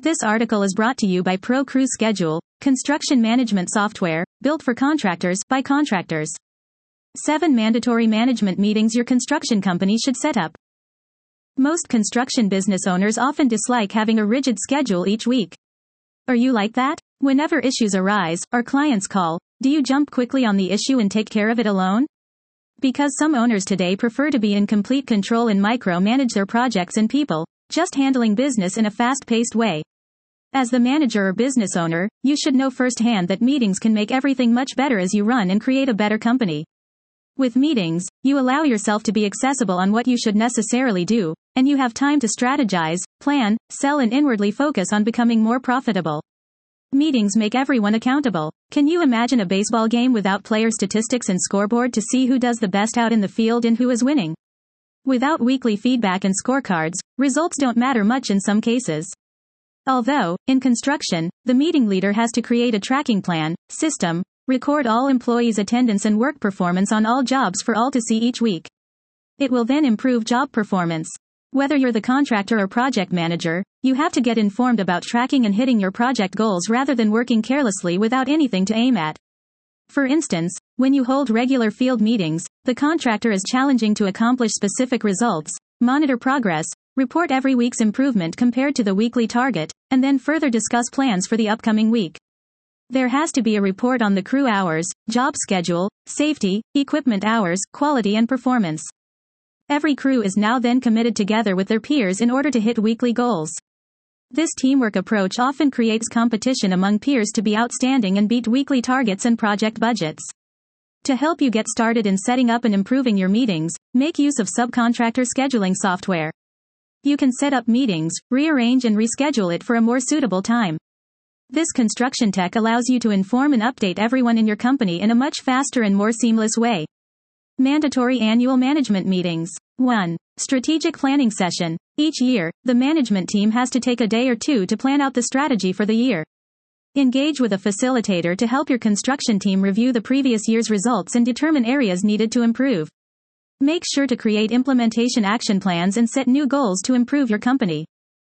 This article is brought to you by ProCrew Schedule, construction management software, built for contractors, by contractors. 7 mandatory management meetings your construction company should set up. Most construction business owners often dislike having a rigid schedule each week. Are you like that? Whenever issues arise, or clients call, do you jump quickly on the issue and take care of it alone? Because some owners today prefer to be in complete control and micromanage their projects and people, just handling business in a fast-paced way. As the manager or business owner, you should know firsthand that meetings can make everything much better as you run and create a better company. With meetings, you allow yourself to be accessible on what you should necessarily do, and you have time to strategize, plan, sell, and inwardly focus on becoming more profitable. Meetings make everyone accountable. Can you imagine a baseball game without player statistics and scoreboard to see who does the best out in the field and who is winning? Without weekly feedback and scorecards, results don't matter much in some cases. Although, in construction, the meeting leader has to create a tracking plan, system, record all employees' attendance and work performance on all jobs for all to see each week. It will then improve job performance. Whether you're the contractor or project manager, you have to get informed about tracking and hitting your project goals rather than working carelessly without anything to aim at. For instance, when you hold regular field meetings, the contractor is challenging to accomplish specific results, monitor progress, report every week's improvement compared to the weekly target, and then further discuss plans for the upcoming week. There has to be a report on the crew hours, job schedule, safety, equipment hours, quality and performance. Every crew is now then committed together with their peers in order to hit weekly goals. This teamwork approach often creates competition among peers to be outstanding and beat weekly targets and project budgets. To help you get started in setting up and improving your meetings, make use of subcontractor scheduling software. You can set up meetings, rearrange and reschedule it for a more suitable time. This construction tech allows you to inform and update everyone in your company in a much faster and more seamless way. Mandatory annual management meetings. 1. Strategic planning session. Each year, the management team has to take a day or two to plan out the strategy for the year. Engage with a facilitator to help your construction team review the previous year's results and determine areas needed to improve. Make sure to create implementation action plans and set new goals to improve your company.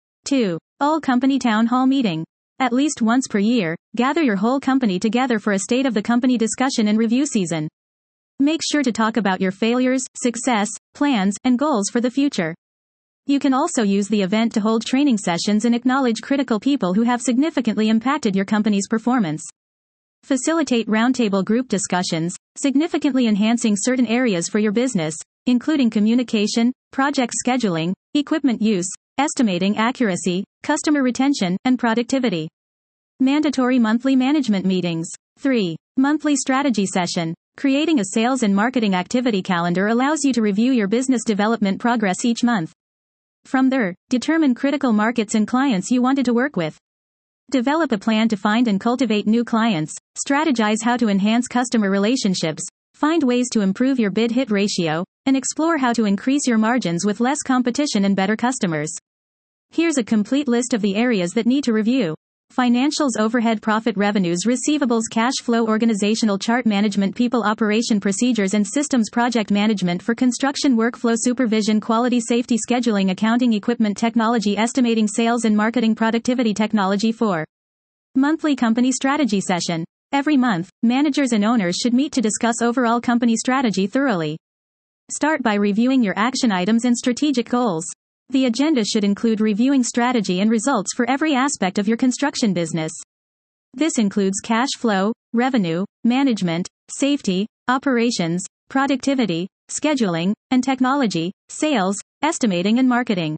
2. All company town hall meeting. At least once per year, gather your whole company together for a state of the company discussion and review season. Make sure to talk about your failures, success, plans, and goals for the future. You can also use the event to hold training sessions and acknowledge critical people who have significantly impacted your company's performance. Facilitate roundtable group discussions, significantly enhancing certain areas for your business, including communication, project scheduling, equipment use, estimating accuracy, customer retention, and productivity. Mandatory monthly management meetings. 3. Monthly strategy session. Creating a sales and marketing activity calendar allows you to review your business development progress each month. From there, determine critical markets and clients you wanted to work with. Develop a plan to find and cultivate new clients, strategize how to enhance customer relationships, find ways to improve your bid-hit ratio, and explore how to increase your margins with less competition and better customers. Here's a complete list of the areas that need to review. Financials, overhead, profit, revenues, receivables, cash flow, organizational chart management, people, operation, procedures and systems, project management for construction, workflow, supervision, quality, safety, scheduling, accounting, equipment, technology, estimating, sales and marketing, productivity, technology. 4. Monthly company strategy session. Every month, managers and owners should meet to discuss overall company strategy thoroughly. Start by reviewing your action items and strategic goals. The agenda should include reviewing strategy and results for every aspect of your construction business. This includes cash flow, revenue, management, safety, operations, productivity, scheduling, and technology, sales, estimating and marketing.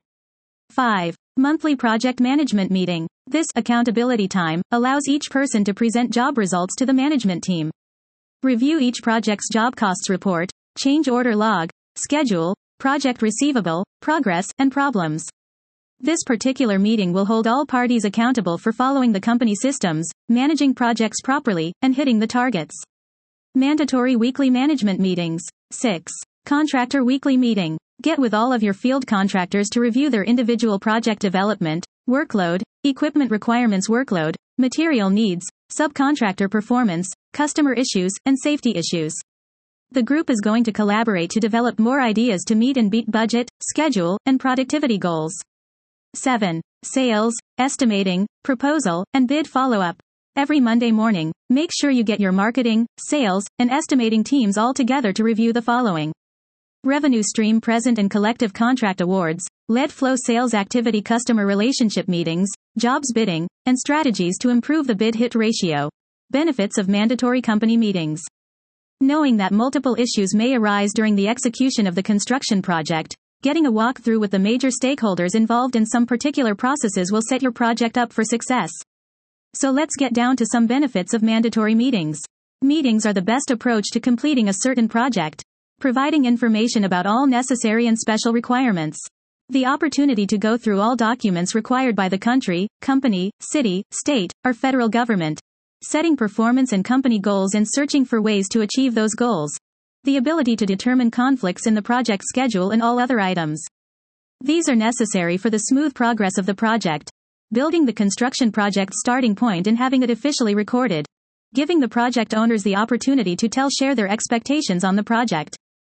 5. Monthly project management meeting. This accountability time allows each person to present job results to the management team. Review each project's job costs report, change order log, schedule, project receivable, progress, and problems. This particular meeting will hold all parties accountable for following the company systems, managing projects properly, and hitting the targets. Mandatory weekly management meetings. 6. Contractor weekly meeting. Get with all of your field contractors to review their individual project development, workload, equipment requirements, workload, material needs, subcontractor performance, customer issues, and safety issues. The group is going to collaborate to develop more ideas to meet and beat budget, schedule, and productivity goals. 7. sales, estimating, proposal, and bid follow-up. Every Monday morning, make sure you get your marketing, sales, and estimating teams all together to review the following: revenue stream present and collective contract awards, lead flow sales activity, customer relationship meetings, jobs bidding, and strategies to improve the bid-hit ratio. Benefits of mandatory company meetings. Knowing that multiple issues may arise during the execution of the construction project, getting a walkthrough with the major stakeholders involved in some particular processes will set your project up for success. So let's get down to some benefits of mandatory meetings. Meetings are the best approach to completing a certain project, providing information about all necessary and special requirements. The opportunity to go through all documents required by the country, company, city, state, or federal government. Setting performance and company goals and searching for ways to achieve those goals. The ability to determine conflicts in the project schedule and all other items. These are necessary for the smooth progress of the project. Building the construction project's starting point and having it officially recorded. Giving the project owners the opportunity to share their expectations on the project.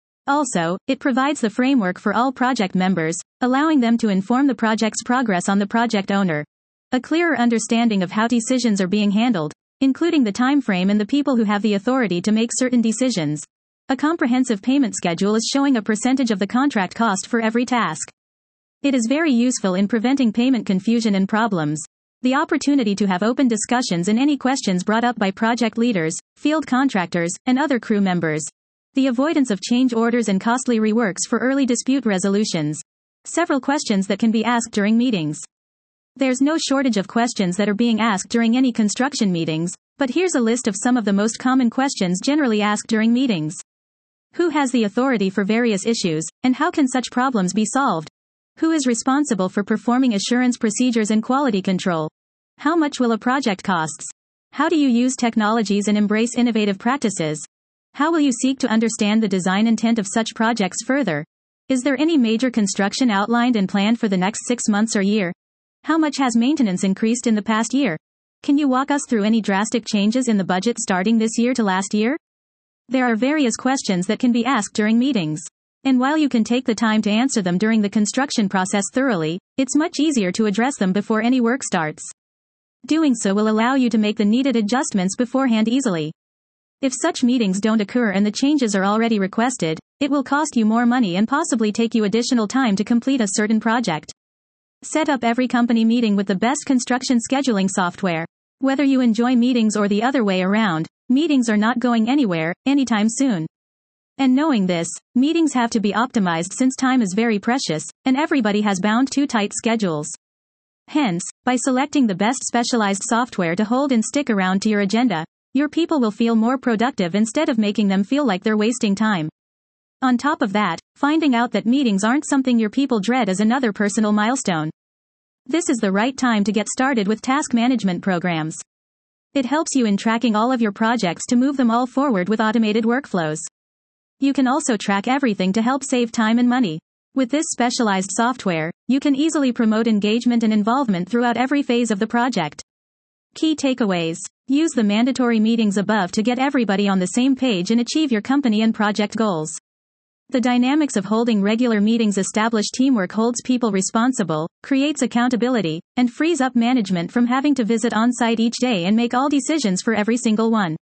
Also, it provides the framework for all project members, allowing them to inform the project's progress on the project owner. A clearer understanding of how decisions are being handled, including the time frame and the people who have the authority to make certain decisions. A comprehensive payment schedule is showing a percentage of the contract cost for every task. It is very useful in preventing payment confusion and problems. The opportunity to have open discussions and any questions brought up by project leaders, field contractors, and other crew members. The avoidance of change orders and costly reworks for early dispute resolutions. Several questions that can be asked during meetings. There's no shortage of questions that are being asked during any construction meetings, but here's a list of some of the most common questions generally asked during meetings. Who has the authority for various issues, and how can such problems be solved? Who is responsible for performing assurance procedures and quality control? How much will a project cost? How do you use technologies and embrace innovative practices? How will you seek to understand the design intent of such projects further? Is there any major construction outlined and planned for the next 6 months or year? How much has maintenance increased in the past year? Can you walk us through any drastic changes in the budget starting this year to last year? There are various questions that can be asked during meetings. And while you can take the time to answer them during the construction process thoroughly, it's much easier to address them before any work starts. Doing so will allow you to make the needed adjustments beforehand easily. If such meetings don't occur and the changes are already requested, it will cost you more money and possibly take you additional time to complete a certain project. Set up every company meeting with the best construction scheduling software. Whether you enjoy meetings or the other way around, meetings are not going anywhere, anytime soon. And knowing this, meetings have to be optimized since time is very precious, and everybody has bound to tight schedules. Hence, by selecting the best specialized software to hold and stick around to your agenda, your people will feel more productive instead of making them feel like they're wasting time. On top of that, finding out that meetings aren't something your people dread is another personal milestone. This is the right time to get started with task management programs. It helps you in tracking all of your projects to move them all forward with automated workflows. You can also track everything to help save time and money. With this specialized software, you can easily promote engagement and involvement throughout every phase of the project. Key takeaways. Use the mandatory meetings above to get everybody on the same page and achieve your company and project goals. The dynamics of holding regular meetings establish teamwork, holds people responsible, creates accountability, and frees up management from having to visit on-site each day and make all decisions for every single one.